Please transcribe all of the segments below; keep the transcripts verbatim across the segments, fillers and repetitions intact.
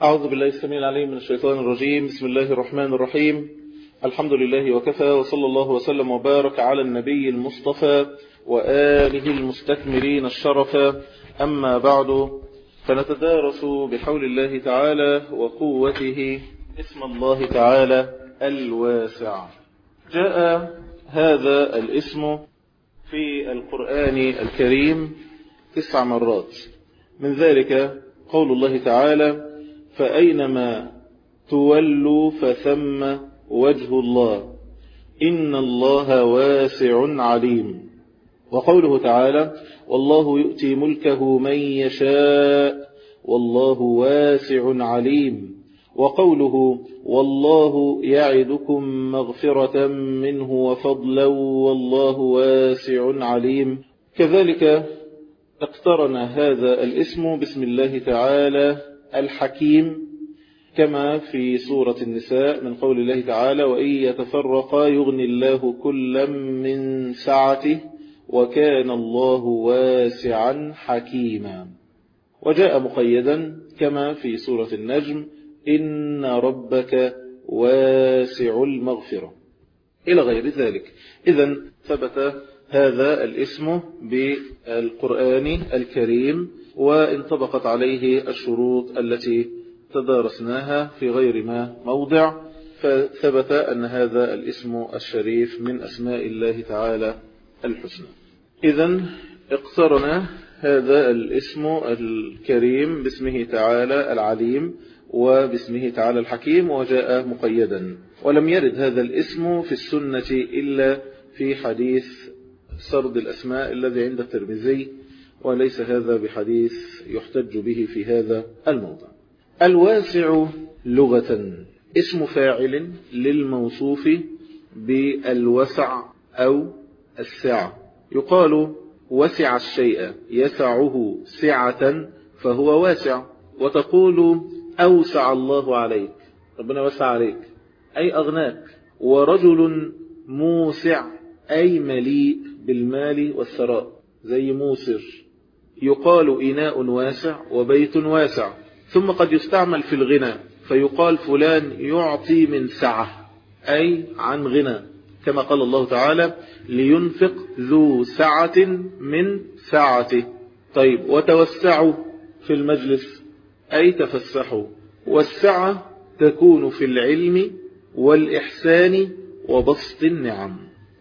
أعوذ بالله السميع العليم من الشيطان الرجيم. بسم الله الرحمن الرحيم. الحمد لله وكفى، وصلى الله وسلم وبارك على النبي المصطفى وآله المستكملين الشرفا. أما بعد، فنتدارس بحول الله تعالى وقوته اسم الله تعالى الواسع. جاء هذا الاسم في القرآن الكريم تسع مرات، من ذلك قول الله تعالى: فأينما تولوا فثم وجه الله إن الله واسع عليم. وقوله تعالى: والله يؤتي ملكه من يشاء والله واسع عليم. وقوله: والله يعدكم مغفرة منه وفضلا والله واسع عليم. كذلك اقترن هذا الاسم باسم الله تعالى الحكيم، كما في سورة النساء من قول الله تعالى: وإن يتفرقا يغني الله كلا من سعته وكان الله واسعا حكيما. وجاء مقيدا كما في سورة النجم: إن ربك واسع المغفرة، إلى غير ذلك. إذن ثبت هذا الاسم بالقرآن الكريم، وانطبقت عليه الشروط التي تدارسناها في غير ما موضع، فثبت أن هذا الاسم الشريف من أسماء الله تعالى الحسنى. إذن اقترن هذا الاسم الكريم باسمه تعالى العليم وباسمه تعالى الحكيم، وجاء مقيدا. ولم يرد هذا الاسم في السنة إلا في حديث سرد الأسماء الذي عند الترمذي، وليس هذا بحديث يحتج به في هذا الموضع. الواسع لغة اسم فاعل للموصوف بالوسع أو السعة. يقال: وسع الشيء يسعه سعة فهو واسع. وتقول: أوسع الله عليك، ربنا وسع عليك أي أغناك. ورجل موسع أي مليء بالمال والثراء، زي موسر. يقال: إناء واسع وبيت واسع. ثم قد يستعمل في الغنى فيقال: فلان يعطي من سعة أي عن غنى، كما قال الله تعالى: لينفق ذو سعة من سعته. طيب، وتوسعوا في المجلس أي تفسحوا. والسعة تكون في العلم والإحسان وبسط النعم.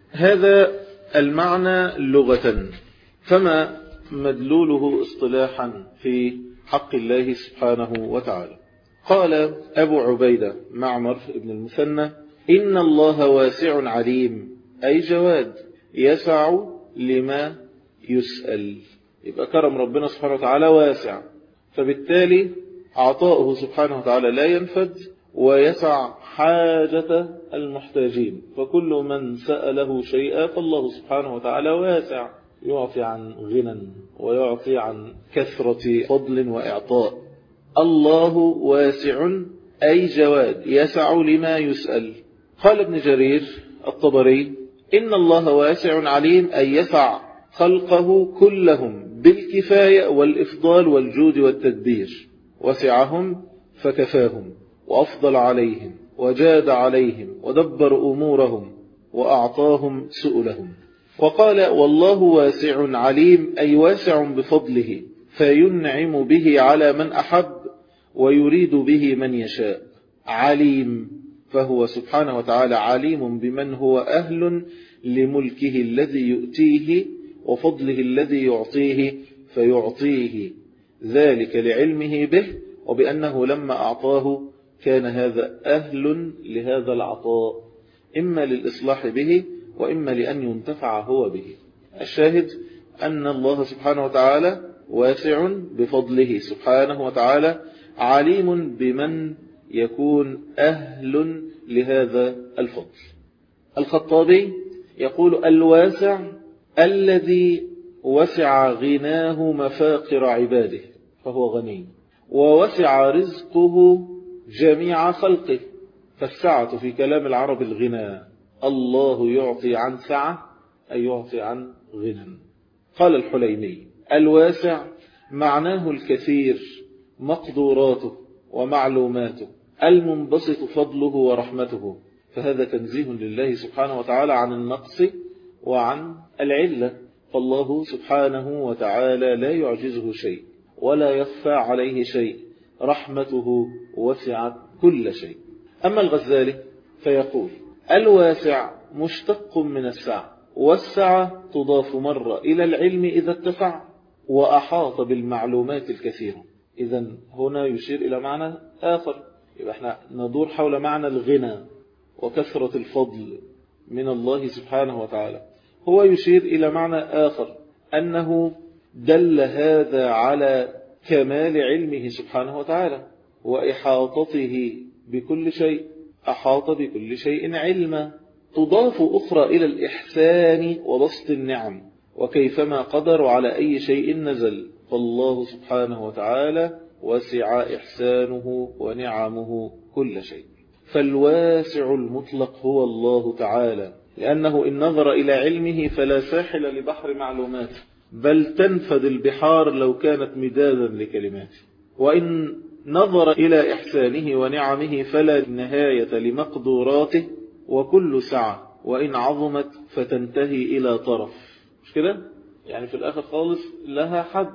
هذا المعنى لغة، فما مدلوله اصطلاحا في حق الله سبحانه وتعالى؟ قال أبو عبيدة معمر بن المثنى: إن الله واسع عليم، أي جواد يسع لما يسأل. يبقى كرم ربنا سبحانه وتعالى واسع، فبالتالي عطاؤه سبحانه وتعالى لا ينفد ويسع حاجة المحتاجين. فكل من سأله شيئا فالله سبحانه وتعالى واسع، يعطي عن غنى ويعطي عن كثرة فضل وإعطاء. الله واسع أي جواد يسع لما يسأل. قال ابن جرير الطبري: إن الله واسع عليم أي يسع خلقه كلهم بالكفاية والإفضال والجود والتدبير. وسعهم فكفاهم وأفضل عليهم وجاد عليهم ودبر أمورهم وأعطاهم سؤلهم. وقال: والله واسع عليم أي واسع بفضله، فينعم به على من أحب ويريد به من يشاء. عليم، فهو سبحانه وتعالى عليم بمن هو أهل لملكه الذي يؤتيه وفضله الذي يعطيه، فيعطيه ذلك لعلمه به وبأنه لما أعطاه كان هذا أهل لهذا العطاء، إما للإصلاح به وإما لأن ينتفع هو به. الشاهد أن الله سبحانه وتعالى واسع بفضله سبحانه وتعالى، عليم بمن يكون أهل لهذا الفضل. الخطابي يقول: الواسع الذي وسع غناه مفاقر عباده، فهو غني، ووسع رزقه جميع خلقه. فالسعة في كلام العرب الغنى، الله يعطي عن سعة أي يعطي عن غنى. قال الحليمي: الواسع معناه الكثير مقدوراته ومعلوماته، المنبسط فضله ورحمته، فهذا تنزيه لله سبحانه وتعالى عن النقص وعن العلة. فالله سبحانه وتعالى لا يعجزه شيء ولا يخفى عليه شيء، رحمته وسعت كل شيء. أما الغزالي فيقول: الواسع مشتق من السعة، والسعة تضاف مرة إلى العلم إذا اتسع وأحاط بالمعلومات الكثيرة. إذن هنا يشير إلى معنى آخر، يبقى احنا ندور حول معنى الغنى وكثرة الفضل من الله سبحانه وتعالى. هو يشير إلى معنى آخر، أنه دل هذا على كمال علمه سبحانه وتعالى وإحاطته بكل شيء، أحاط بكل شيء علما. تضاف أخرى إلى الإحسان وبسط النعم، وكيفما قدر على أي شيء نزل، فالله سبحانه وتعالى وسع إحسانه ونعمه كل شيء. فالواسع المطلق هو الله تعالى، لأنه إن نظر إلى علمه فلا ساحل لبحر معلوماته، بل تنفد البحار لو كانت مدادا لكلماته. وإن نظر إلى إحسانه ونعمه فلا نهاية لمقدوراته، وكل سعة وإن عظمت فتنتهي إلى طرف. مش كده؟ يعني في الآخر خالص لها حد،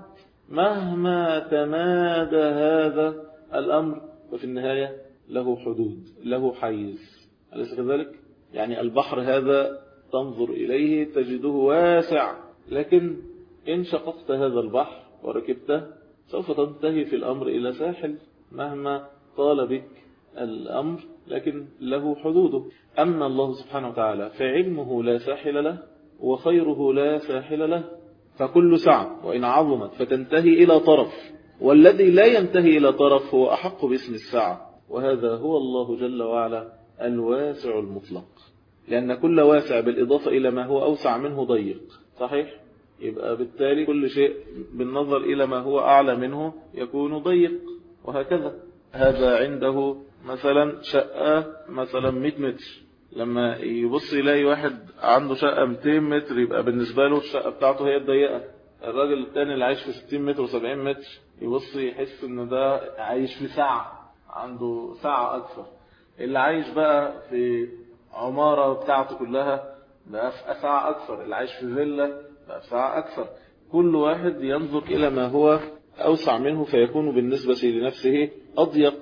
مهما تمادى هذا الأمر وفي النهاية له حدود، له حيز. أليس كذلك؟ يعني البحر هذا تنظر إليه تجده واسع، لكن إن شققت هذا البحر وركبته سوف تنتهي في الأمر إلى ساحل، مهما طال بك الأمر لكن له حدوده. أما الله سبحانه وتعالى فعلمه لا ساحل له وخيره لا ساحل له، فكل سعة وإن عظمت فتنتهي إلى طرف، والذي لا ينتهي إلى طرف هو أحق باسم السعة، وهذا هو الله جل وعلا الواسع المطلق. لأن كل واسع بالإضافة إلى ما هو أوسع منه ضيق، صحيح؟ يبقى بالتالي كل شيء بالنظر إلى ما هو أعلى منه يكون ضيق، وهكذا. هذا عنده مثلا شقة مثلا مئة متر، لما يبص يلاقي واحد عنده شقة مئتين متر يبقى بالنسبة له الشقة بتاعته هي الضيقة. الراجل الثاني اللي عايش في ستين متر وسبعين متر يبص يحس ان ده عايش في ساعة، عنده ساعة أكثر. اللي عايش بقى في عمارة بتاعته كلها بقى في ساعة أكثر، اللي عايش في فيلا بقى في ساعة أكثر. كل واحد ينظر إلى ما هو أوسع منه فيكون بالنسبة لنفسه أضيق.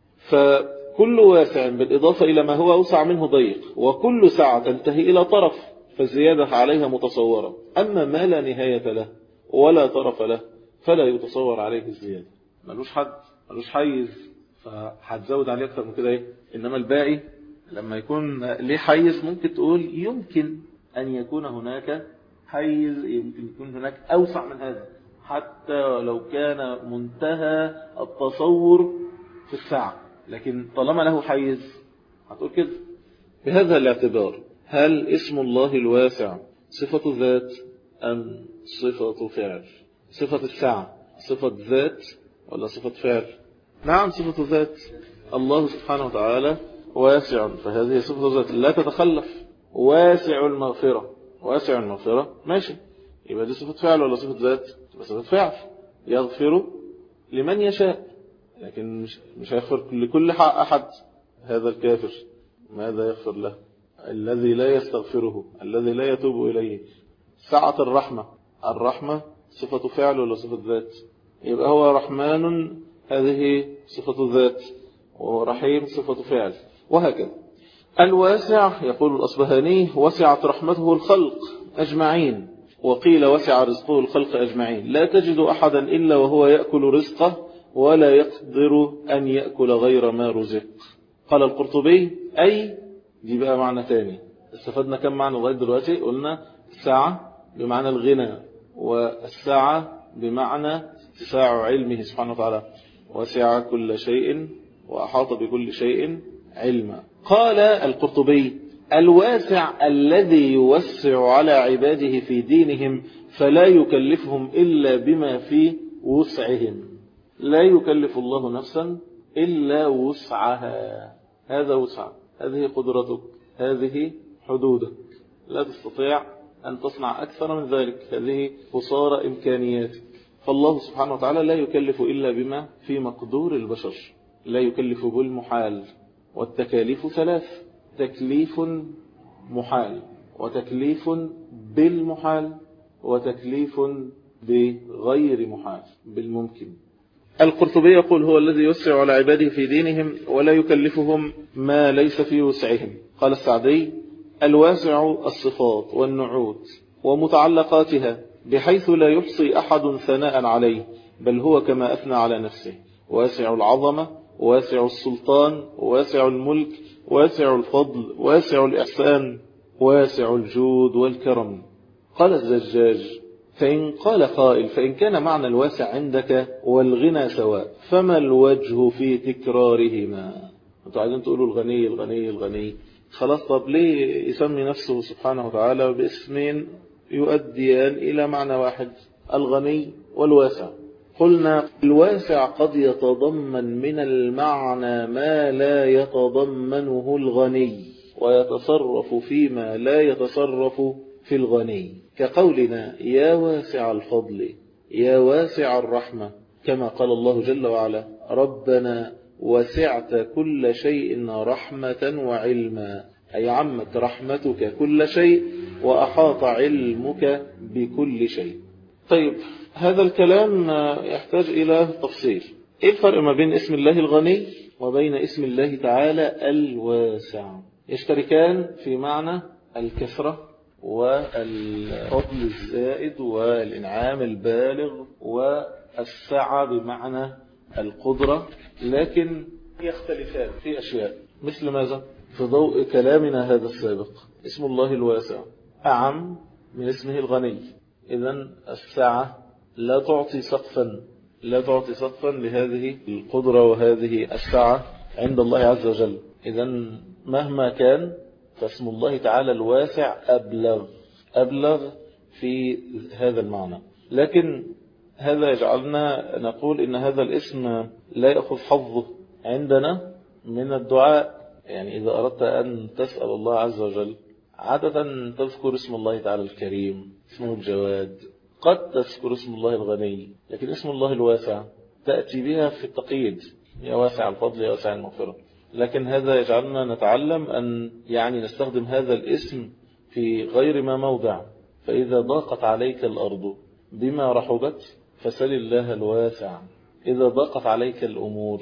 فكل واسع بالإضافة إلى ما هو أوسع منه ضيق، وكل ساعة تنتهي إلى طرف، فالزيادة عليها متصورة. أما ما لا نهاية له ولا طرف له فلا يتصور عليه الزيادة، ملوش حد، ملوش حيز، فهتزود عليه أكثر من كده إيه؟ إنما الباقي لما يكون ليه حيز ممكن تقول يمكن أن يكون هناك حيز، يمكن يكون هناك أوسع من هذا، حتى لو كان منتهى التصور في الساعة، لكن طالما له حيز هتقول كده. بهذا الاعتبار هل اسم الله الواسع صفة ذات أم صفة فعل؟ صفة الساعة صفة ذات ولا صفة فعل؟ نعم صفة ذات. الله سبحانه وتعالى واسع، فهذه صفة ذات لا تتخلف. واسع المغفرة، واسع المغفرة ماشي، يبقى دي صفة فعل ولا صفة ذات؟ تبقى صفة فعل. يغفر لمن يشاء، لكن مش, مش هيغفر لكل أحد. هذا الكافر ماذا يغفر له؟ الذي لا يستغفره، الذي لا يتوب إليه. سعة الرحمة، الرحمة صفة فعل ولا صفة ذات؟ يبقى هو رحمن، هذه صفة ذات، ورحيم صفة فعل، وهكذا. الواسع يقول الأصبهاني وسعت رحمته الخلق أجمعين، وقيل وسع رزقه الخلق أجمعين، لا تجد أحدا إلا وهو يأكل رزقه ولا يقدر أن يأكل غير ما رزق. قال القرطبي أي دي بقى معنى تاني. استفدنا كم معنى لغاية دلوقتي؟ قلنا الساعة بمعنى الغنى، والساعة بمعنى اتساع علمه سبحانه وتعالى، وسع كل شيء وأحاط بكل شيء علما. قال القرطبي الواسع الذي يوسع على عباده في دينهم فلا يكلفهم إلا بما في وسعهم. لا يكلف الله نفسا إلا وسعها، هذا وسع، هذه قدرتك، هذه حدودك، لا تستطيع أن تصنع أكثر من ذلك، هذه قصارى إمكانياتك. فالله سبحانه وتعالى لا يكلف إلا بما في مقدور البشر. لا يكلف بالمحال. والتكاليف ثلاث: تكليف محال، وتكليف بالمحال، وتكليف بغير محال بالممكن. القرطبي يقول: هو الذي يوسع على عباده في دينهم ولا يكلفهم ما ليس في وسعهم. قال السعدي: الواسع الصفات والنعوت ومتعلقاتها بحيث لا يحصي أحد ثناء عليه، بل هو كما أثنى على نفسه: واسع العظمة، واسع السلطان، واسع الملك، واسع الفضل، واسع الإحسان، واسع الجود والكرم. قال الزجاج: فإن قال قائل: فإن كان معنى الواسع عندك والغنى سواء، فما الوجه في تكرارهما؟ انتوا عايزين تقولوا الغني الغني الغني، خلاص طب ليه يسمي نفسه سبحانه وتعالى باسمين يؤديان إلى معنى واحد: الغني والواسع؟ قلنا الواسع قد يتضمن من المعنى ما لا يتضمنه الغني، ويتصرف فيما لا يتصرف في الغني، كقولنا: يا واسع الفضل، يا واسع الرحمة، كما قال الله جل وعلا: ربنا وسعت كل شيء رحمة وعلما، أي عمت رحمتك كل شيء وأحاط علمك بكل شيء. طيب، هذا الكلام يحتاج إلى تفصيل. إيه الفرق ما بين اسم الله الغني وبين اسم الله تعالى الواسع؟ يشتركان في معنى الكثرة والفضل الزائد والإنعام البالغ والسعة بمعنى القدرة، لكن يختلفان في أشياء. مثل ماذا؟ في ضوء كلامنا هذا السابق، اسم الله الواسع أعم من اسمه الغني. إذن السعة لا تعطي سقفا لا تعطي سقفا لهذه القدرة وهذه السعة عند الله عز وجل. إذن مهما كان فاسم الله تعالى الواسع أبلغ أبلغ في هذا المعنى. لكن هذا يجعلنا نقول إن هذا الاسم لا يأخذ حظه عندنا من الدعاء. يعني إذا أردت أن تسأل الله عز وجل عادة تذكر اسم الله تعالى الكريم، اسمه الجواد، قد تذكر اسم الله الغني، لكن اسم الله الواسع تأتي بها في التقييد: يا واسع الفضل، يا واسع المغفرة. لكن هذا يجعلنا نتعلم أن يعني نستخدم هذا الاسم في غير ما موضع. فإذا ضاقت عليك الأرض بما رحبت فسل الله الواسع. إذا ضاقت عليك الأمور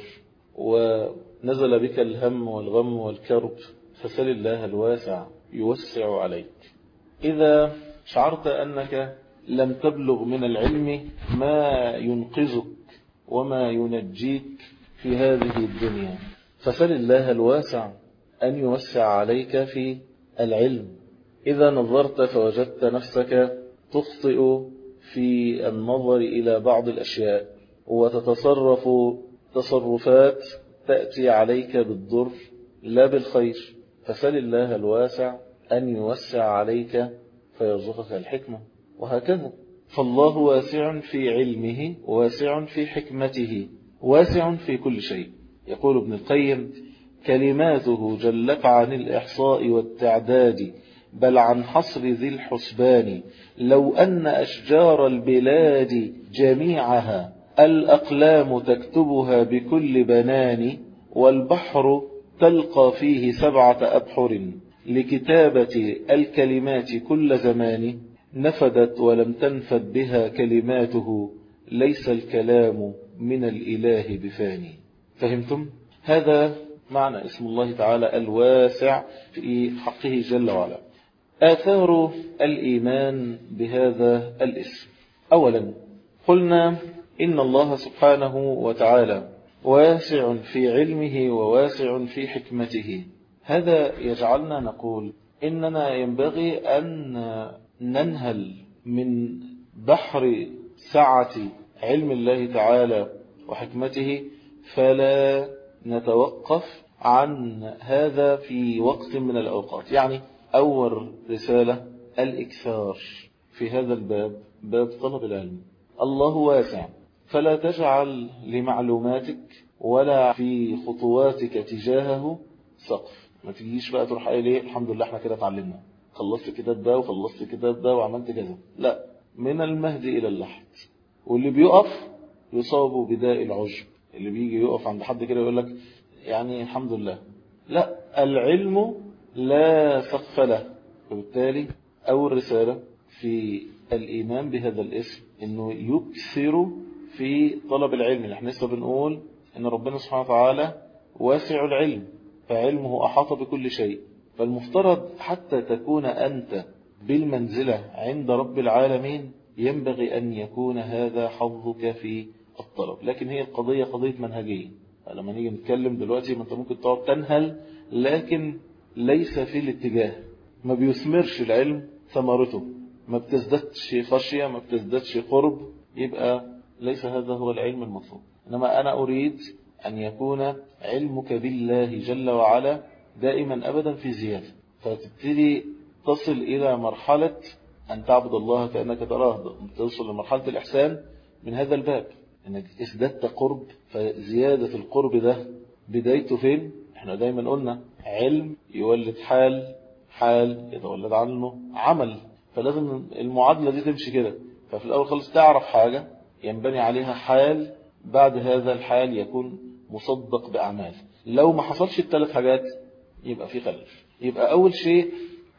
ونزل بك الهم والغم والكرب فسل الله الواسع يوسع عليك. إذا شعرت أنك لم تبلغ من العلم ما ينقذك وما ينجيك في هذه الدنيا فسل الله الواسع أن يوسع عليك في العلم. إذا نظرت فوجدت نفسك تخطئ في النظر إلى بعض الأشياء وتتصرف تصرفات تأتي عليك بالضر لا بالخير، فسل الله الواسع أن يوسع عليك فيرزقك الحكمة. وهكذا فالله واسع في علمه، واسع في حكمته، واسع في كل شيء. يقول ابن القيم: كلماته جلت عن الإحصاء والتعداد، بل عن حصر ذي الحسبان. لو أن أشجار البلاد جميعها الأقلام تكتبها بكل بنان، والبحر تلقى فيه سبعة أبحر لكتابة الكلمات كل زمان، نفدت ولم تنفد بها كلماته، ليس الكلام من الإله بفاني. فهمتم؟ هذا معنى اسم الله تعالى الواسع في حقه جل وعلا. آثار الإيمان بهذا الاسم: أولا قلنا إن الله سبحانه وتعالى واسع في علمه وواسع في حكمته. هذا يجعلنا نقول إننا ينبغي أن ننهل من بحر سعة علم الله تعالى وحكمته، فلا نتوقف عن هذا في وقت من الأوقات. يعني أول رسالة الإكثار في هذا الباب، باب طلب العلم. الله واسع، فلا تجعل لمعلوماتك ولا في خطواتك تجاهه سقف. ما تجيش بقى تروح قايل ايه الحمد لله احنا كده اتعلمنا، خلصت كتاب ده وخلصت كتاب ده وعملت كذا. لا، من المهد إلى اللحد. واللي بيقف يصاب بداء العجب اللي بيجي يقف عند حد كده يقول لك يعني الحمد لله. لا، العلم لا سقف له. وبالتالي أول رسالة في الإيمان بهذا الاسم إنه يكثر في طلب العلم. نحن لسه بنقول إن ربنا سبحانه وتعالى واسع العلم، فعلمه أحاط بكل شيء. فالمفترض حتى تكون أنت بالمنزلة عند رب العالمين ينبغي أن يكون هذا حظك في الطلب. لكن هي القضية قضية منهجية. لما نيجي نتكلم دلوقتي ما أنت ممكن تقعد تنهل، لكن ليس في الاتجاه، ما بيثمرش العلم ثمرته، ما بتزدادش خشية، ما بتزدادش قرب، يبقى ليس هذا هو العلم المطلوب. إنما أنا أريد أن يكون علمك بالله جل وعلا دائما أبدا في زيادة، فتبتدي تصل إلى مرحلة أن تعبد الله كأنك تراه، توصل لمرحلة الإحسان من هذا الباب، أنك ازددت قرب. فزيادة القرب ده بدايته فين؟ احنا دايما قلنا علم يولد حال، حال يتولد عنه عمل، فلازم المعادلة دي تمشي كده. ففي الأول خالص تعرف حاجة ينبني عليها حال، بعد هذا الحال يكون مصدق بأعمال. لو ما حصلش الثلاث حاجات يبقى في خلل. يبقى أول شيء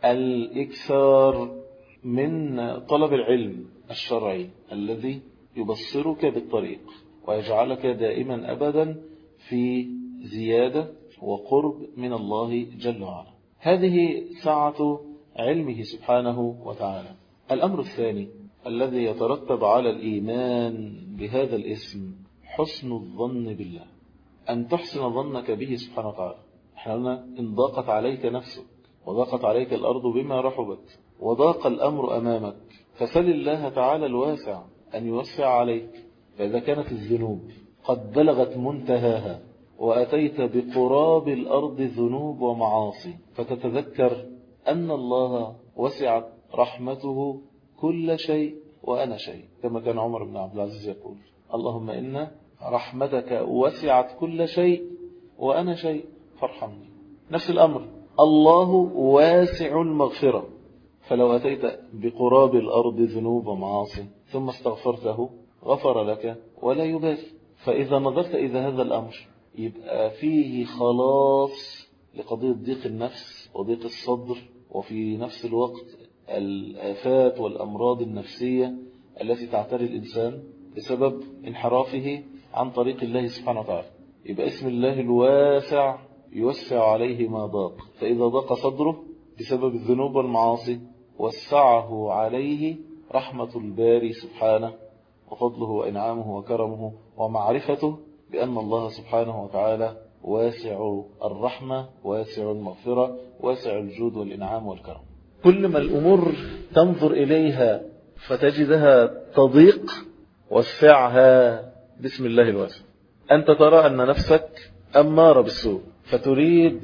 الإكثار من طلب العلم الشرعي الذي يبصرك بالطريق ويجعلك دائما أبدا في زيادة وقرب من الله جل وعلا. هذه سعة علمه سبحانه وتعالى. الأمر الثاني الذي يترتب على الإيمان بهذا الاسم حسن الظن بالله، أن تحسن ظنك به سبحانه وتعالى. احنا قلنا إن ضاقت عليك نفسك وضاقت عليك الأرض بما رحبت وضاق الأمر أمامك فسل الله تعالى الواسع أن يوسع عليك. فإذا كانت الذنوب قد بلغت منتهاها وأتيت بقراب الأرض ذنوب ومعاصي، فتتذكر أن الله وسعت رحمته كل شيء وأنا شيء، كما كان عمر بن عبد العزيز يقول اللهم إن رحمتك وسعت كل شيء وأنا شيء فارحمني. نفس الأمر الله واسع المغفرة، فلو أتيت بقراب الأرض ذنوب ومعاصي ثم استغفرته غفر لك ولا يبالي. فإذا نظرت إلى هذا الأمر يبقى فيه خلاص لقضية ضيق النفس وضيق الصدر، وفي نفس الوقت الآفات والأمراض النفسية التي تعتري الإنسان بسبب انحرافه عن طريق الله سبحانه وتعالى. يبقى اسم الله الواسع يوسع عليه ما ضاق، فإذا ضاق صدره بسبب الذنوب والمعاصي وسعه عليه رحمة الباري سبحانه وفضله وإنعامه وكرمه ومعرفته بأن الله سبحانه وتعالى واسع الرحمة واسع المغفرة واسع الجود والإنعام والكرم. كل ما الأمور تنظر إليها فتجدها تضيق وسعها بسم الله الواسع. أنت ترى أن نفسك أمارة بالسوء فتريد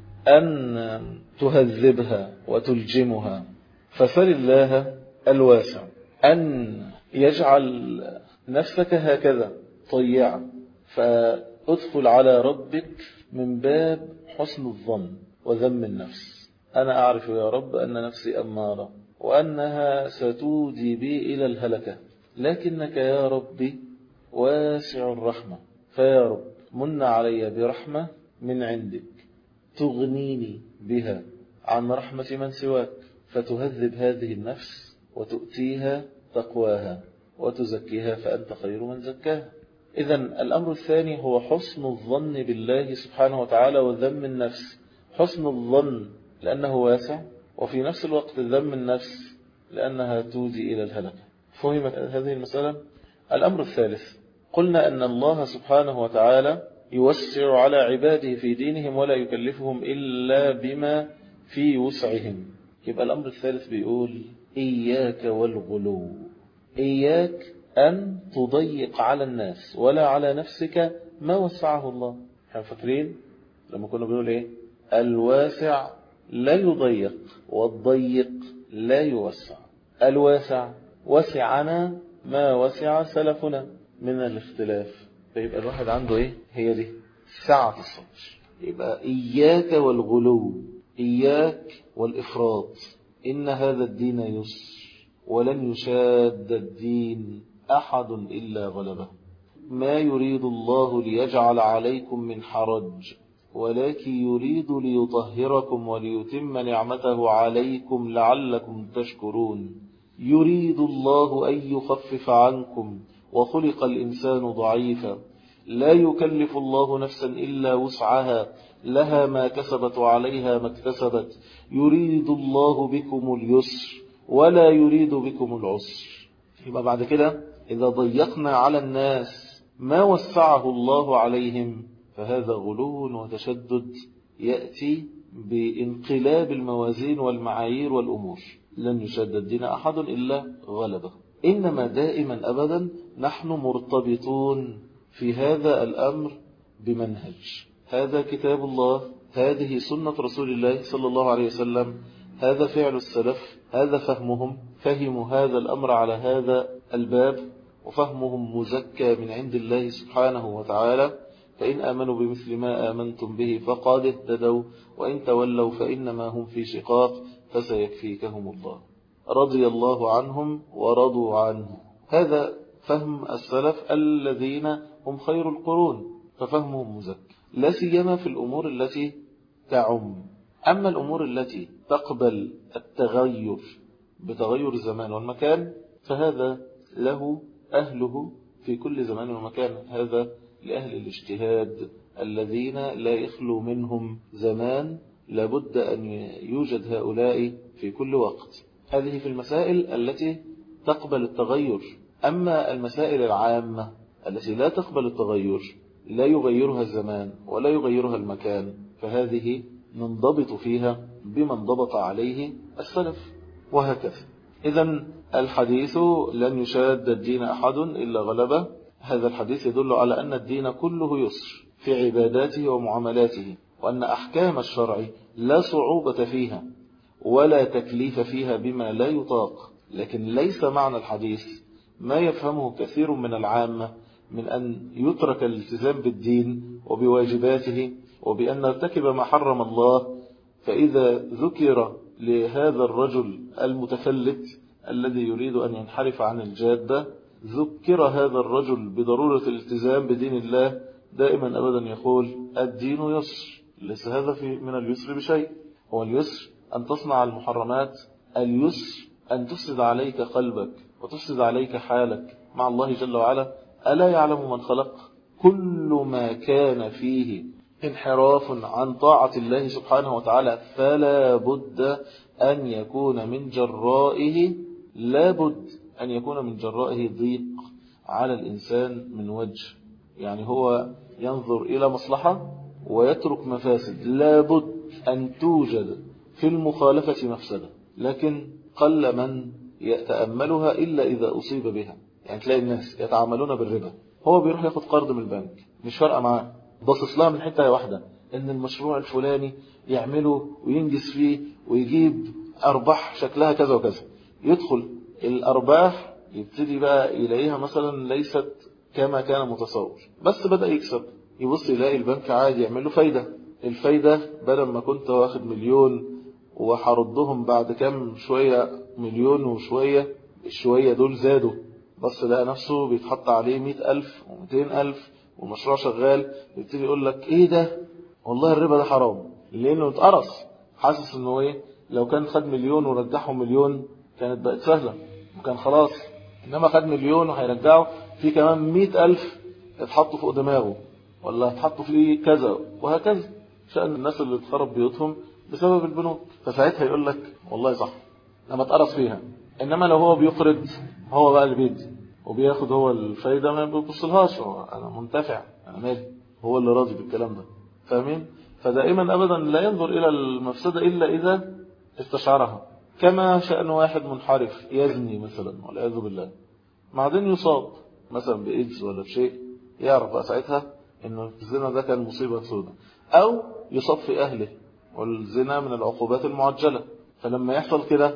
أن تهذبها وتلجمها، فسل الله الواسع أن يجعل نفسك هكذا طيعا، فأدخل على ربك من باب حسن الظن وذم النفس. أنا أعرف يا رب أن نفسي أمارة وأنها ستودي بي إلى الهلكة، لكنك يا ربي واسع الرحمة، فيا رب من علي برحمة من عندك تغنيني بها عن رحمة من سواك، فتهذب هذه النفس وتؤتيها تقواها وتزكيها فأنت خير من زكاها. إذن الأمر الثاني هو حسن الظن بالله سبحانه وتعالى وذم النفس. حسن الظن لأنه واسع، وفي نفس الوقت ذم النفس لأنها تودي إلى الهلكة. فهمت هذه المسألة؟ الأمر الثالث قلنا أن الله سبحانه وتعالى يوسع على عباده في دينهم ولا يكلفهم إلا بما في وسعهم. يبقى الأمر الثالث بيقول إياك والغلو، إياك أن تضيق على الناس ولا على نفسك ما وسعه الله. احنا فاكرين لما كنا بنقول إيه؟ الواسع لا يضيق والضيق لا يوسع. الواسع وسعنا ما وسع سلفنا من الاختلاف، فيبقى الواحد عنده إيه؟ هي دي سعة الصدر. يبقى إياك والغلو، إياك والإفراط، إن هذا الدين يسر ولن يشاد الدين أحد إلا غلبه. ما يريد الله ليجعل عليكم من حرج ولكن يريد ليطهركم وليتم نعمته عليكم لعلكم تشكرون. يريد الله أن يخفف عنكم وخلق الإنسان ضعيفا لا يكلف الله نفسا إلا وسعها لها ما كسبت وعليها ما اكتسبت يريد الله بكم اليسر ولا يريد بكم العسر. يبقى بعد كده إذا ضيقنا على الناس ما وسعه الله عليهم فهذا غلو وتشدد يأتي بانقلاب الموازين والمعايير والأمور. لن يشدد دين أحد إلا غلبه. إنما دائما أبدا نحن مرتبطون في هذا الأمر بمنهج. هذا كتاب الله، هذه سنة رسول الله صلى الله عليه وسلم، هذا فعل السلف، هذا فهمهم، فهموا هذا الأمر على هذا الباب وفهمهم مزكى من عند الله سبحانه وتعالى. فإن آمنوا بمثل ما آمنتم به فقد اهتدوا وإن تولوا فإنما هم في شقاق فسيكفيكهم الله. رضي الله عنهم ورضوا عنه. هذا فهم السلف الذين هم خير القرون، ففهمهم مزكى لا سيما في الأمور التي تعم. أما الأمور التي تقبل التغير بتغير الزمان والمكان فهذا له أهله في كل زمان ومكان. هذا لأهل الاجتهاد الذين لا يخلو منهم زمان، لابد أن يوجد هؤلاء في كل وقت. هذه في المسائل التي تقبل التغير. أما المسائل العامة التي لا تقبل التغير، لا يغيرها الزمان ولا يغيرها المكان، فهذه ننضبط فيها بما انضبط عليه السلف. وهكذا إذن الحديث لن يشاد الدين أحد إلا غلبه. هذا الحديث يدل على أن الدين كله يسر في عباداته ومعاملاته، وأن أحكام الشرع لا صعوبة فيها ولا تكليف فيها بما لا يطاق. لكن ليس معنى الحديث ما يفهمه كثير من العامة من أن يترك الالتزام بالدين وبواجباته وبأن نرتكب ما حرم الله. فإذا ذكر لهذا الرجل المتفلت الذي يريد أن ينحرف عن الجادة، ذكر هذا الرجل بضرورة الالتزام بدين الله، دائما أبدا يقول الدين يسر. ليس هذا في من اليسر بشيء. هو اليسر أن تصنع المحرمات، اليسر أن تفسد عليك قلبك وتفسد عليك حالك مع الله جل وعلا. ألا يعلم من خلق؟ كل ما كان فيه انحراف عن طاعة الله سبحانه وتعالى فلا بد أن يكون من جرائه لا بد أن يكون من جرائه ضيق على الإنسان من وجه. يعني هو ينظر إلى مصلحة ويترك مفاسد، لا بد أن توجد في المخالفة مفسدة، لكن قل من يتأملها إلا إذا أصيب بها. يعني تلاقي الناس يتعاملون بالربا، هو بيروح ياخد قرض من البنك مش فارقة معاه، باصص لها من حتة واحدة إن المشروع الفلاني يعمله وينجز فيه ويجيب أرباح شكلها كذا وكذا. يدخل الأرباح يبتدي بقى يلاقيها مثلا ليست كما كان متصور، بس بدأ يكسب. يبص يلاقي البنك عادي يعمل له فايدة. الفايدة بدل ما كنت واخد مليون وحردهم بعد كام شوية مليون وشوية، الشوية دول زادوا، بس لقى نفسه بيتحط عليه مئة ألف ومئتين ألف والمشروع شغال. يبتدي يقول لك ايه ده، والله الربا ده حرام، لانه اتقرص حاسس انه ايه لو كان خد مليون ورجعهم مليون كانت بقت سهلة وكان خلاص. انما خد مليون وهيرجعه في كمان مئة ألف اتحطوا فوق دماغه ولا اتحطوا فيه كذا وهكذا. شأن الناس اللي اتخرب بيوتهم بسبب البنوك، فساعتها يقول لك والله صح لما اتقرص فيها. انما لو هو بيقرض هو بقى اللي بيدي وبياخد هو الفايدة ما بيبصلهاش، هو انا منتفع انا مالي، هو اللي راضي بالكلام ده. فاهمين؟ فدائما ابدا لا ينظر الى المفسدة الا اذا استشعرها. كما شأن واحد منحرف يزني مثلا والعياذ بالله، بعدين يصاب مثلا بإيدز ولا بشيء، يعرف بقى ساعتها انه الزنا ده كان مصيبة سوداء، او يصاب في اهله والزنا من العقوبات المعجلة. فلما يحصل كده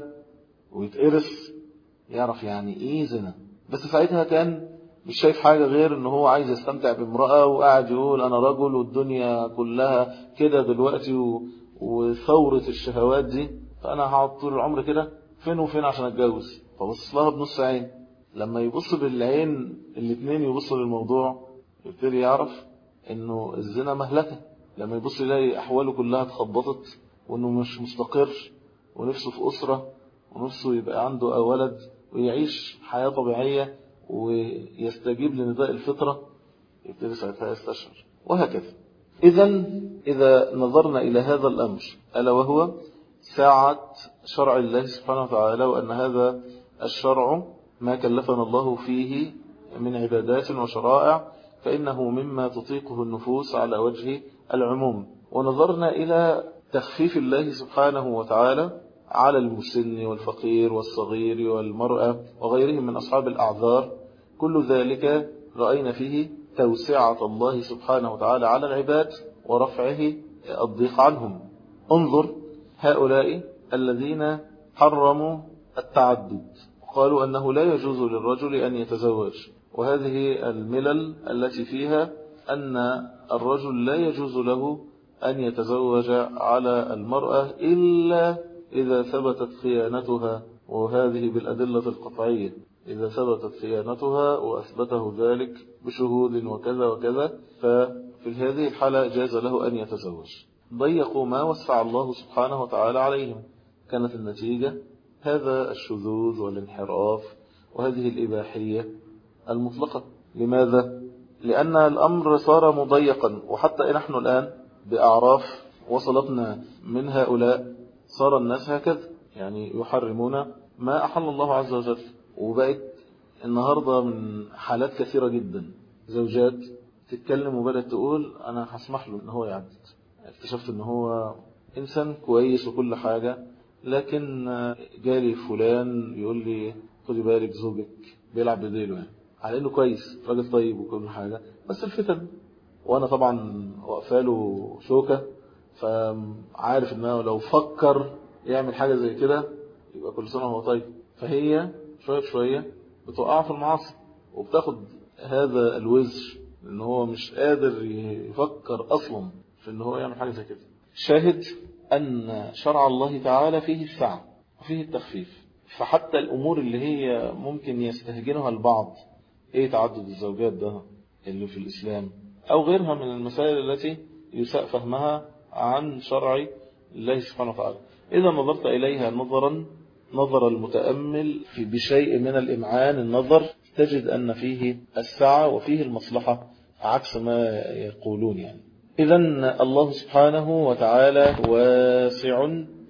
ويتقرس يعرف يعني ايه زنا، بس ساعتها كان مش شايف حاجة غير ان هو عايز يستمتع بامرأة وقاعد يقول انا رجل والدنيا كلها كده دلوقتي و... وثورة الشهوات دي، فانا هقعد طول العمر كده فين وفين عشان اتجوز. فبص لها بنص عين. لما يبص بالعين الاثنين يبصوا للموضوع يبتدي يعرف انه الزنا مهلكة. لما يبص يلاقي احواله كلها اتخبطت وانه مش مستقر ونفسه في اسرة ونفسه يبقى عنده ولد ويعيش حياة طبيعية ويستجيب لنداء الفطرة، يبتدي ساعتها يستشعر. وهكذا. إذا إذا نظرنا إلى هذا الأمر ألا وهو ساعة شرع الله سبحانه وتعالى، وأن هذا الشرع ما كلفنا الله فيه من عبادات وشرائع فإنه مما تطيقه النفوس على وجه العموم، ونظرنا إلى تخفيف الله سبحانه وتعالى على المسن والفقير والصغير والمرأة وغيرهم من أصحاب الأعذار، كل ذلك رأينا فيه توسعة الله سبحانه وتعالى على العباد ورفعه الضيق عنهم. انظر هؤلاء الذين حرموا التعدد وقالوا أنه لا يجوز للرجل أن يتزوج، وهذه الملل التي فيها أن الرجل لا يجوز له أن يتزوج على المرأة إلا إذا ثبتت خيانتها، وهذه بالأدلة القطعية، إذا ثبتت خيانتها وأثبته ذلك بشهود وكذا وكذا، ففي هذه الحالة جاز له أن يتزوج. ضيقوا ما وسع الله سبحانه وتعالى عليهم، كانت النتيجة هذا الشذوذ والانحراف وهذه الإباحية المطلقة. لماذا؟ لأن الأمر صار مضيقا، وحتى نحن الآن بأعراف وصلتنا من هؤلاء صار الناس هكذا، يعني يحرمون ما أحل الله عز وجل. وبقت النهاردة من حالات كثيرة جدا زوجات تتكلم وبدأت تقول أنا هسمح له إن هو يعدد، اكتشفت إن هو إنسان كويس وكل حاجة، لكن جالي فلان يقول لي خدي بالك زوجك بيلعب بديله، يعني على إنه كويس راجل طيب وكل حاجة، بس الفتن. وأنا طبعا وقفاله شوكة، فعارف إنه لو فكر يعمل حاجة زي كده يبقى كل سنة هو طيب. فهي شوية بشوية بتوقع في المعاصي وبتاخد هذا الوزر إن هو مش قادر يفكر أصلا في إن هو يعمل حاجة زي كده. شاهد أن شرع الله تعالى فيه السعة وفيه التخفيف، فحتى الأمور اللي هي ممكن يستهجنها البعض، إيه تعدد الزوجات ده اللي في الإسلام أو غيرها من المسائل التي يساء فهمها عن شرع الله سبحانه وتعالى، إذا نظرت إليها نظرا نظر المتأمل في بشيء من الإمعان النظر تجد أن فيه السعة وفيه المصلحة عكس ما يقولون. يعني إذا الله سبحانه وتعالى واسع،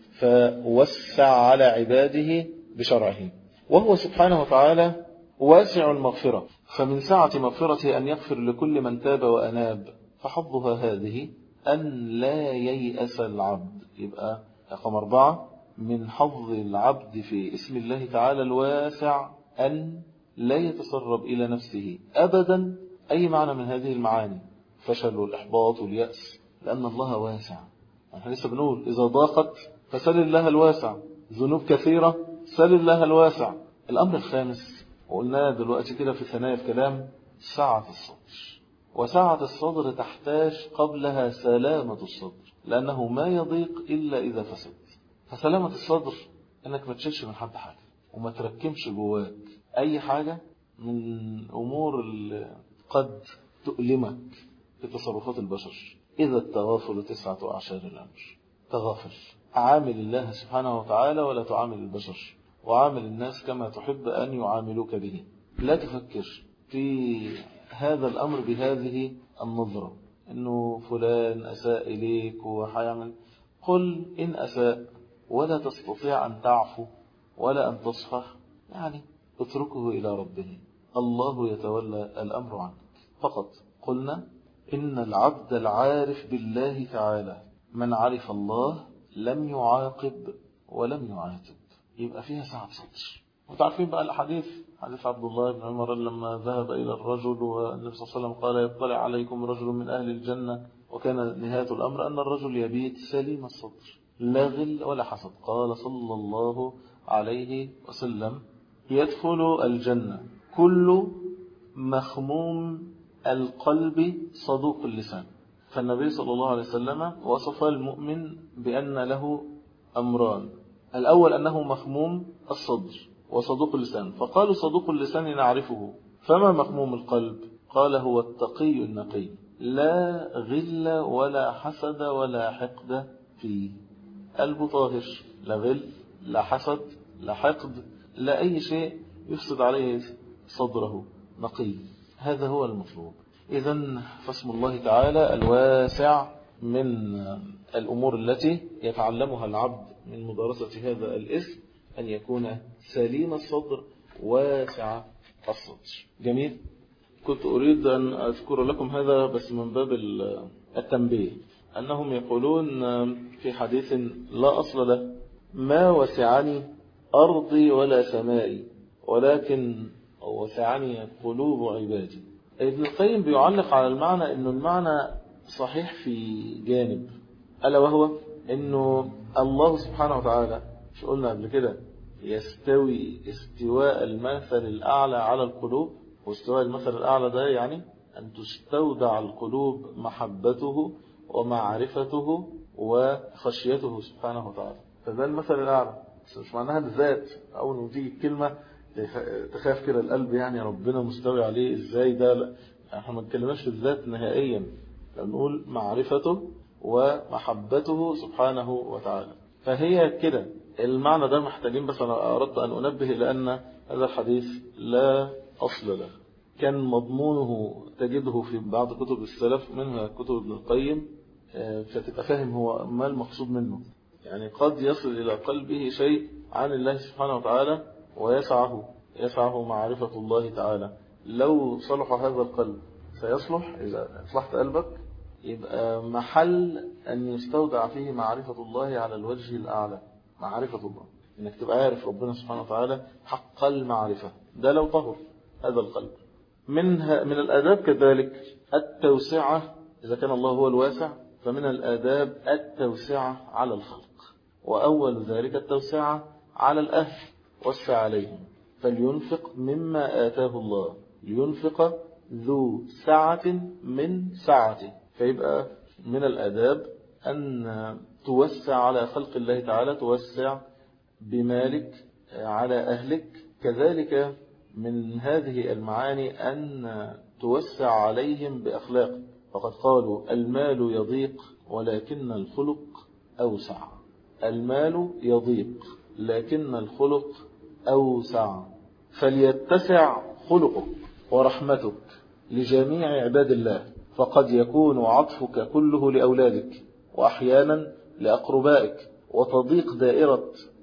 فوسع على عباده بشرعه، وهو سبحانه وتعالى واسع المغفرة، فمن سعة مغفرته أن يغفر لكل من تاب وأناب، فحظها هذه أن لا ييأس العبد. يبقى رقم أربعة من حظ العبد في اسم الله تعالى الواسع أن لا يتسرب إلى نفسه أبدا أي معنى من هذه المعاني، فشل والإحباط واليأس، لأن الله واسع. احنا لسه بنقول إذا ضاقت فسل الله الواسع، ذنوب كثيرة سل الله الواسع. الأمر الخامس وقلناه دلوقتي كده في ثنايا الكلام، سعة الصدر. وسعة الصدر تحتاج قبلها سلامة الصدر، لأنه ما يضيق إلا إذا فسد. فسلامة الصدر أنك ما تشيلش من حد حاجة وما تركمش جواك أي حاجة من أمور قد تؤلمك في تصرفات البشر. إذا التغافل تسعة أعشار الأمر، تغافل، عامل الله سبحانه وتعالى ولا تعامل البشر، وعامل الناس كما تحب أن يعاملوك به. لا تفكر في هذا الأمر بهذه النظرة إنه فلان أساء إليك وحيعمل. قل إن أساء ولا تستطيع أن تعفو ولا أن تصفح، يعني اتركه إلى ربه، الله يتولى الأمر عنك فقط. قلنا إن العبد العارف بالله تعالى من عرف الله لم يعاقب ولم يعاتب، يبقى فيها سعة صدر. وتعرفين بقى الحديث، حديث عبد الله بن عمر لما ذهب إلى الرجل والنبي صلى الله عليه وسلم قال يطلع عليكم رجل من أهل الجنة، وكان نهاية الأمر أن الرجل يبيت سليم الصدر لا غل ولا حسد. قال صلى الله عليه وسلم يدخل الجنة كل مخموم القلب صدوق اللسان. فالنبي صلى الله عليه وسلم وصف المؤمن بأن له أمران، الأول أنه مخموم الصدر وصدوق اللسان، فقالوا صدوق اللسان نعرفه، فما مخموم القلب؟ قال هو التقي النقي لا غل ولا حسد ولا حقد فيه. قلبه طاهر، لا غل لا حسد لا حقد لا أي شيء يفسد عليه صدره، نقي. هذا هو المطلوب. إذن فاسم الله تعالى الواسع من الأمور التي يتعلمها العبد من مدارسة هذا الاسم أن يكون سليم الصدر واسع الصدر. جميل. كنت أريد أن أذكر لكم هذا بس من باب التنبيه، أنهم يقولون في حديث لا أصل له: ما وسعني أرضي ولا سمائي ولكن وسعني قلوب عبادي. ابن القيم بيعلق على المعنى أنه المعنى صحيح في جانب، ألا وهو أنه الله سبحانه وتعالى، مش قلنا قبل كده، يستوي استواء المثل الأعلى على القلوب. واستواء المثل الأعلى ده يعني أن تستودع القلوب محبته ومعرفته وخشيته سبحانه وتعالى. فده المثل الأعلى، بس مش معناها الذات. أول ما تيجي الكلمة تخاف كده القلب، يعني ربنا مستوي عليه إزاي ده؟ لا، احنا ما نتكلمش في الذات نهائيا، نقول معرفته ومحبته سبحانه وتعالى. فهي كده المعنى ده محتاجين. بس أنا أردت أن أنبه لأن هذا الحديث لا أصل له، كان مضمونه تجده في بعض كتب السلف منها كتب ابن القيم، فتبقى فاهم هو ما المقصود منه. يعني قد يصل إلى قلبه شيء عن الله سبحانه وتعالى ويسعه يسعه معرفة الله تعالى. لو صلح هذا القلب سيصلح. إذا أصلحت قلبك يبقى محل أن يستودع فيه معرفة الله على الوجه الأعلى. معرفة الله، إنك تبقى عارف ربنا سبحانه وتعالى حق المعرفة. ده لو طهر هذا القلب. منها من الآداب كذلك التوسعة. إذا كان الله هو الواسع فمن الآداب التوسعة على الخلق، وأول ذلك التوسعة على الأهل. وسع عليهم فلينفق مما آتاه الله، لينفق ذو سعة من سعته. فيبقى من الآداب أن توسع على خلق الله تعالى، توسع بمالك على أهلك. كذلك من هذه المعاني أن توسع عليهم بأخلاق، فقد قالوا المال يضيق ولكن الخلق أوسع. المال يضيق لكن الخلق أوسع. فليتسع خلقك ورحمتك لجميع عباد الله، فقد يكون عطفك كله لأولادك وأحيانا لأقربائك، وتضيق دائرة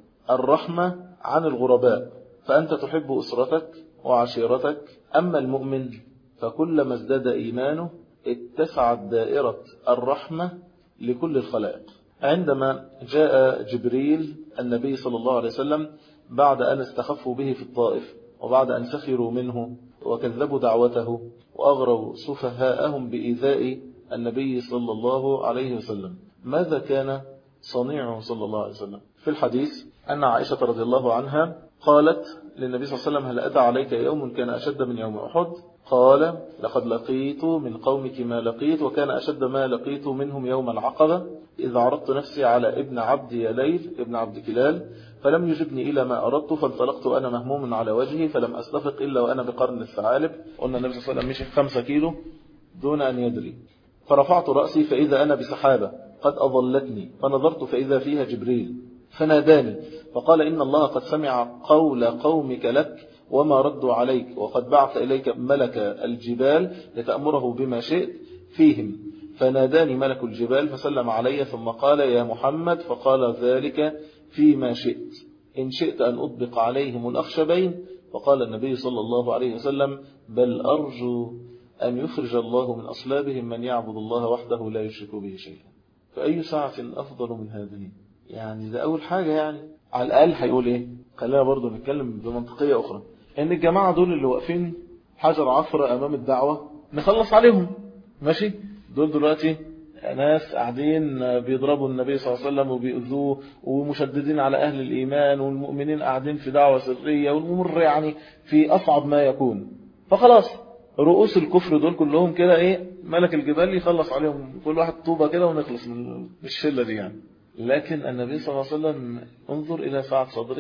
الرحمة عن الغرباء، فأنت تحب أسرتك وعشيرتك. أما المؤمن فكلما ازداد إيمانه اتسعت دائرة الرحمة لكل الخلائق. عندما جاء جبريل النبي صلى الله عليه وسلم بعد أن استخفوا به في الطائف، وبعد أن سخروا منه وكذبوا دعوته وأغروا سفهاءهم بإيذاء النبي صلى الله عليه وسلم، ماذا كان صنيعه صلى الله عليه وسلم؟ في الحديث أن عائشة رضي الله عنها قالت للنبي صلى الله عليه وسلم: هل أتى عليك يوم كان أشد من يوم أحد؟ قال: لقد لقيت من قومك ما لقيت، وكان أشد ما لقيت منهم يوم العقبة، إذ عرضت نفسي على ابن عبد يليل ابن عبد كلال فلم يجبني إلى ما أردت، فانطلقت أنا مهموم على وجهي فلم أستفق إلا وأنا بقرن الثعالب. قلنا النبي صلى الله عليه وسلم مشي خمسة كيلو دون أن يدري. فرفعت رأسي فإذا أنا بسحابة قد أضلتني، فنظرت فإذا فيها جبريل فناداني فقال: إن الله قد سمع قول قومك لك وما ردوا عليك، وقد بعث إليك ملك الجبال لتأمره بما شئت فيهم. فناداني ملك الجبال فسلم علي ثم قال: يا محمد. فقال: ذلك فيما شئت، إن شئت أن أطبق عليهم الأخشبين. فقال النبي صلى الله عليه وسلم: بل أرجو أن يخرج الله من أصلابهم من يعبد الله وحده لا يشرك به شيئا. فأي ساعة أفضل من هذه؟ يعني ده أول حاجة. يعني على الأقل هيقول إيه؟ خلينا برضو نتكلم بمنطقية أخرى، إن الجماعة دول اللي واقفين حجر عثرة أمام الدعوة نخلص عليهم، ماشي؟ دول دلوقتي ناس قاعدين بيضربوا النبي صلى الله عليه وسلم وبيؤذوه ومشددين على أهل الإيمان، والمؤمنين قاعدين في دعوة سرية، والأمور يعني في أصعب ما يكون. فخلاص رؤوس الكفر دول كلهم كده إيه، ملك الجبال يخلص عليهم كل واحد طوبة كده ونخلص من الشلة دي يعني. لكن النبي صلى الله عليه وسلم انظر إلى سعة صدره،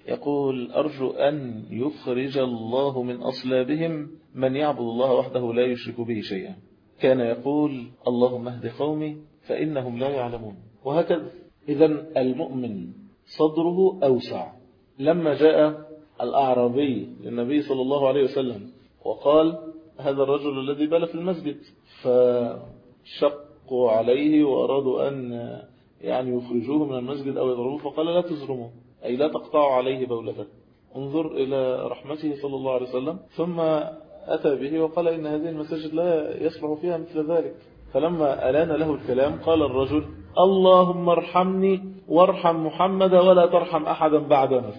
يقول أرجو أن يخرج الله من أصلابهم من يعبد الله وحده لا يشرك به شيئا. كان يقول اللهم اهد قومي فإنهم لا يعلمون. وهكذا إذن المؤمن صدره أوسع. لما جاء الأعرابي للنبي صلى الله عليه وسلم وقال هذا الرجل الذي بال في المسجد، فشقوا عليه وأرادوا أن يعني يخرجوه من المسجد أو يضربوه، فقال لا تزرموا، أي لا تقطعوا عليه بولته. انظر إلى رحمته صلى الله عليه وسلم. ثم أتى به وقال إن هذه المساجد لا يصلح فيها مثل ذلك. فلما ألان له الكلام قال الرجل اللهم ارحمني وارحم محمد ولا ترحم أحدا بعدنا.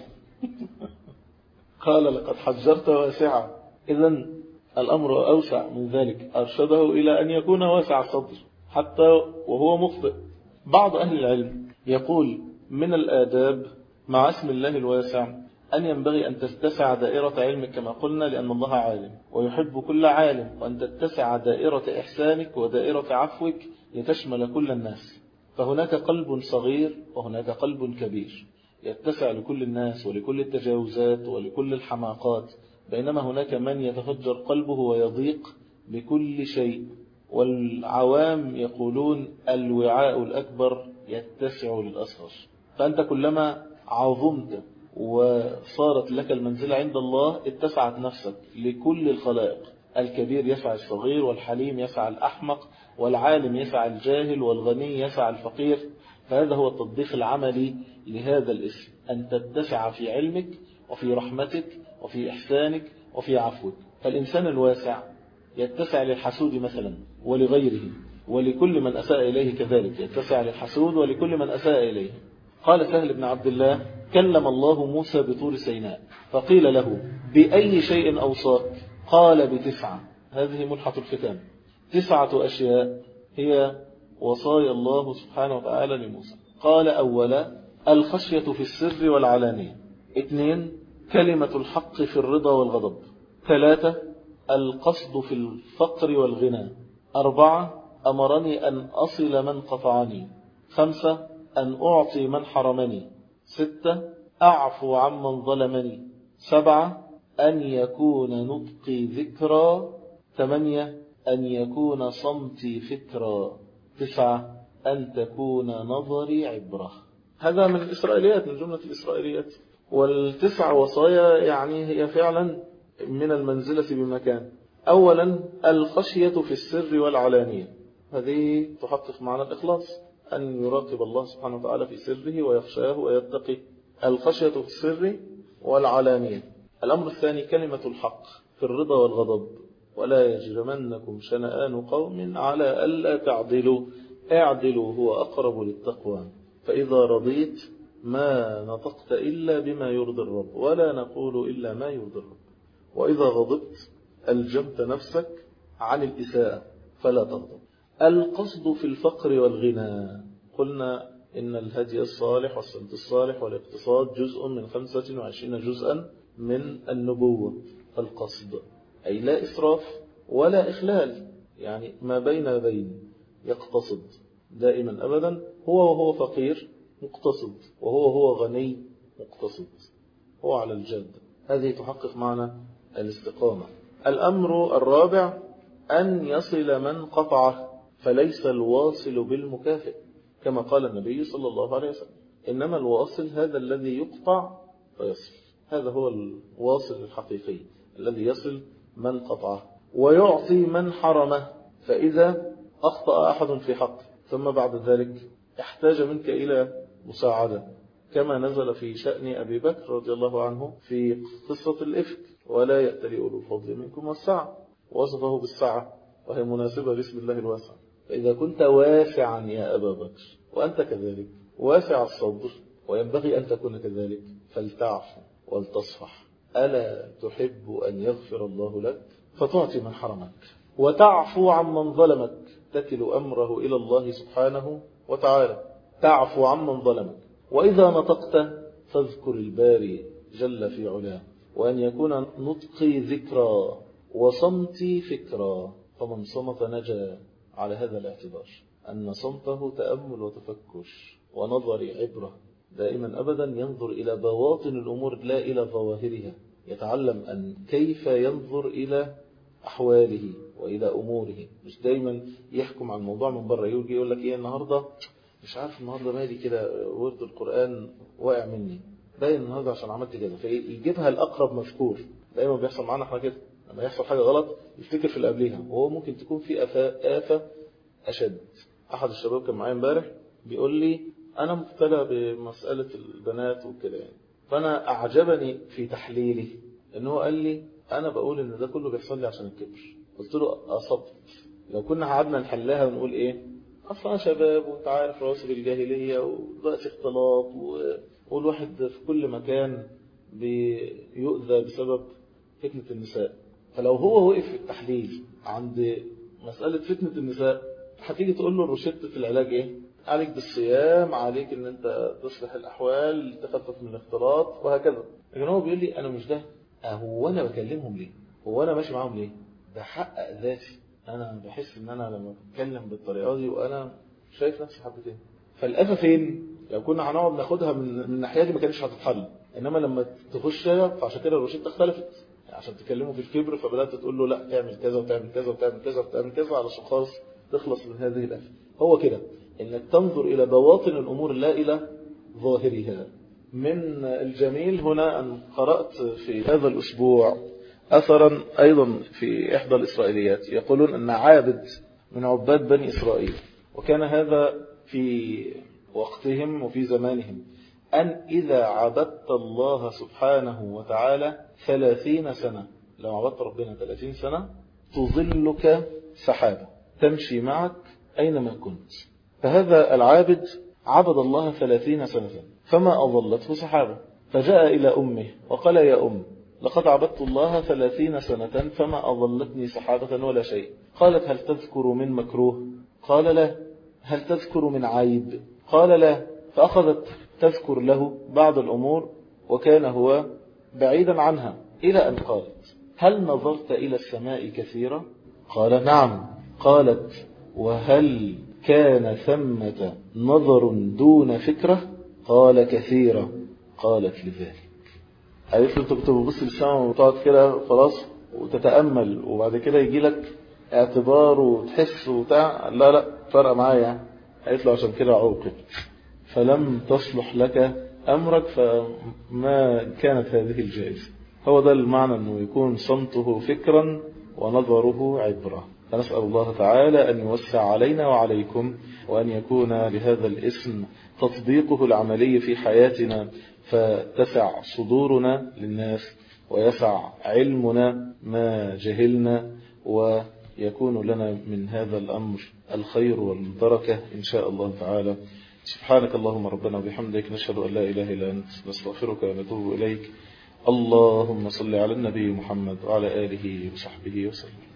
قال لقد حجرت واسعا. إذن الأمر أوسع من ذلك، أرشده إلى أن يكون واسع الصدر حتى وهو مخطئ. بعض أهل العلم يقول من الآداب مع اسم الله الواسع أن ينبغي أن تتسع دائرة علمك كما قلنا، لأن الله عالم ويحب كل عالم، وأن تتسع دائرة إحسانك ودائرة عفوك لتشمل كل الناس. فهناك قلب صغير وهناك قلب كبير يتسع لكل الناس ولكل التجاوزات ولكل الحماقات، بينما هناك من يتفجر قلبه ويضيق بكل شيء. والعوام يقولون الوعاء الأكبر يتسع للأصغر. فأنت كلما عظمت وصارت لك المنزلة عند الله اتسعت نفسك لكل الخلائق. الكبير يسع الصغير، والحليم يسع الأحمق، والعالم يسع الجاهل، والغني يسع الفقير. فهذا هو التطبيق العملي لهذا الاسم، أن تتسع في علمك وفي رحمتك وفي إحسانك وفي عفوك. فالإنسان الواسع يتسع للحسود مثلا ولغيره ولكل من أساء إليه، كذلك يتسع للحسود ولكل من أساء إليه. قال سهل بن عبد الله كلم الله موسى بطور سيناء فقيل له بأي شيء أوصاك؟ قال بتسعة. هذه ملحة الختام، تسعة أشياء هي وصايا الله سبحانه وتعالى لموسى. قال أولا الخشية في السر والعلانية. اثنين كلمة الحق في الرضا والغضب. ثلاثة القصد في الفقر والغنى. أربعة أمرني أن أصل من قطعني. خمسة أن أعطي من حرمني. ستة أعفو عمن ظلمني. سبعة أن يكون نطقي ذكرى. ثمانية أن يكون صمتي فكرا. تسعة أن تكون نظري عبرة. هذا من الإسرائيليات، من جملة الإسرائيليات. والتسع وصايا يعني هي فعلا من المنزلة بمكان. أولا الخشية في السر والعلانية، هذه تحقق معنى الإخلاص، أن يراقب الله سبحانه وتعالى في سره ويخشاه ويتقي. الخشية في السر والعلانية. الأمر الثاني كلمة الحق في الرضا والغضب. ولا يجرمنكم شنآن قوم على ألا تعدلوا اعدلوا هو أقرب للتقوى. فإذا رضيت ما نطقت إلا بما يرضي الرب ولا نقول إلا ما يرضي الرب. وإذا غضبت ألجمت نفسك عن الإساءة فلا تغضب. القصد في الفقر والغنى. قلنا إن الهدي الصالح والسمت الصالح والاقتصاد جزء من خمسة وعشرين جزءا من النبوة. فالقصد أي لا إسراف ولا إخلال، يعني ما بين بين، يقتصد دائما أبدا، هو وهو فقير مقتصد، وهو هو غني مقتصد، هو على الجد. هذه تحقق معنى الاستقامة. الأمر الرابع أن يصل من قطعه، فليس الواصل بالمكافئ، كما قال النبي صلى الله عليه وسلم إنما الواصل هذا الذي يقطع فيصل. هذا هو الواصل الحقيقي الذي يصل من قطعه. ويعطي من حرمه، فإذا أخطأ أحد في حق ثم بعد ذلك احتاج منك إلى مساعدة، كما نزل في شأن أبي بكر رضي الله عنه في قصة الإفك، ولا يأتلي أولو الفضل منكم والسعة، وصفه بالسعة وهي مناسبة باسم الله الواسع. فإذا كنت واسعا يا أبا بكر وأنت كذلك واسع الصدر، وينبغي أن تكون كذلك، فلتعفو ولتصفح. ألا تحب أن يغفر الله لك؟ فتعطي من حرمك وتعفو عمن ظلمك، تكل أمره إلى الله سبحانه وتعالى. تعفو عمن ظلمك. وإذا نطقت فاذكر الباري جل في علاه، وأن يكون نطقي ذكرى وصمتي فكرى. فمن صمت نجا على هذا الاعتبار، أن صمته تأمل وتفكر ونظر عبرة دائما أبدا ينظر إلى بواطن الأمور لا إلى ظواهرها، يتعلم أن كيف ينظر إلى أحواله وإلى أموره، مش دايما يحكم عن الموضوع من بره. يجي يقول لك إيه النهاردة مش عارف النهاردة مالي كده ورد القرآن واقع مني باين النهاردة عشان عملت كده، فيجيبها الأقرب مذكور. دايما بيحصل معنا احنا كده، لما يحصل حاجة غلط يفتكر في اللي قبليها، وهو ممكن تكون في آفة, آفة أشد. أحد الشباب كان معايا امبارح بيقول لي أنا مبتلى بمسألة البنات وكده يعني، فأنا أعجبني في تحليلي إنه قال لي أنا بقول إن ده كله بيحصل لي عشان الكبر. قلت له أصبت. لو كنا قعدنا نحلها ونقول إيه أصلا شباب وانت عارف رواسب الجاهلية ودلوقتي اختلاط والواحد في كل مكان بيؤذى بسبب فتنة النساء، فلو هو وقف في التحليل عند مسألة فتنة النساء هتيجي تقول له روشتة العلاج إيه؟ عليك بالصيام، عليك إن أنت تصلح الأحوال، تخفف من الاختلاط وهكذا. لكن هو بيقول لي أنا مش ده. هو أنا بكلمهم ليه؟ هو أنا ماشي معاهم ليه؟ بحقق ذاتي. أنا بحس إن أنا لما بتكلم بالطريقة دي وأنا شايف نفسي حبتين. فالأفة فين؟ لو كنا هنقعد ناخدها من من الناحية دي ما كانش هتتحل. إنما لما تخشها فعشان كده الروشتة اختلفت. عشان تكلمه في الكبر فبدأت تقول له لا تعمل كذا وتعمل كذا وتعمل كذا وتعمل كذا علشان خالص تخلص من هذه الأفة. هو كده إنك تنظر إلى بواطن الأمور لا إلى ظاهرها. من الجميل هنا أن قرأت في هذا الأسبوع أثرا أيضا في إحدى الإسرائيليات يقولون أن عابد من عباد بني إسرائيل، وكان هذا في وقتهم وفي زمانهم، أن إذا عبدت الله سبحانه وتعالى ثلاثين سنة، لو عبدت ربنا ثلاثين سنة تظلك سحابة تمشي معك أينما كنت. فهذا العابد عبد الله ثلاثين سنة فما أظلته سحابة، فجاء إلى أمه وقال يا أم لقد عبدت الله ثلاثين سنة فما أظلتني سحابة ولا شيء. قالت هل تذكر من مكروه؟ قال لا. هل تذكر من عيب؟ قال لا. فأخذت تذكر له بعض الأمور وكان هو بعيدا عنها، إلى أن قالت هل نظرت إلى السماء كثيرا؟ قال نعم. قالت وهل كان ثمة نظر دون فكرة؟ قال كثيرا. قالت لذلك. قالت له انت كنت بتبص للسماء وتقعد كده خلاص وتتأمل وبعد كده يجي لك اعتبار وتحس وبتاع، لا لا فرق معايا. قالت له عشان كده عوقبت فلم تصلح لك أمرك فما كانت هذه الجائزة. هو ده المعنى أنه يكون صمته فكرا ونظره عبرة. فنسأل الله تعالى أن يوسع علينا وعليكم، وأن يكون لهذا الاسم تطبيقه العملي في حياتنا، فتسع صدورنا للناس ويسع علمنا ما جهلنا، ويكون لنا من هذا الأمر الخير والبركة إن شاء الله تعالى. سبحانك اللهم ربنا وبحمدك، نشهد أن لا إله إلا أنت، نستغفرك ونتوب إليك. اللهم صل على النبي محمد وعلى آله وصحبه وسلم.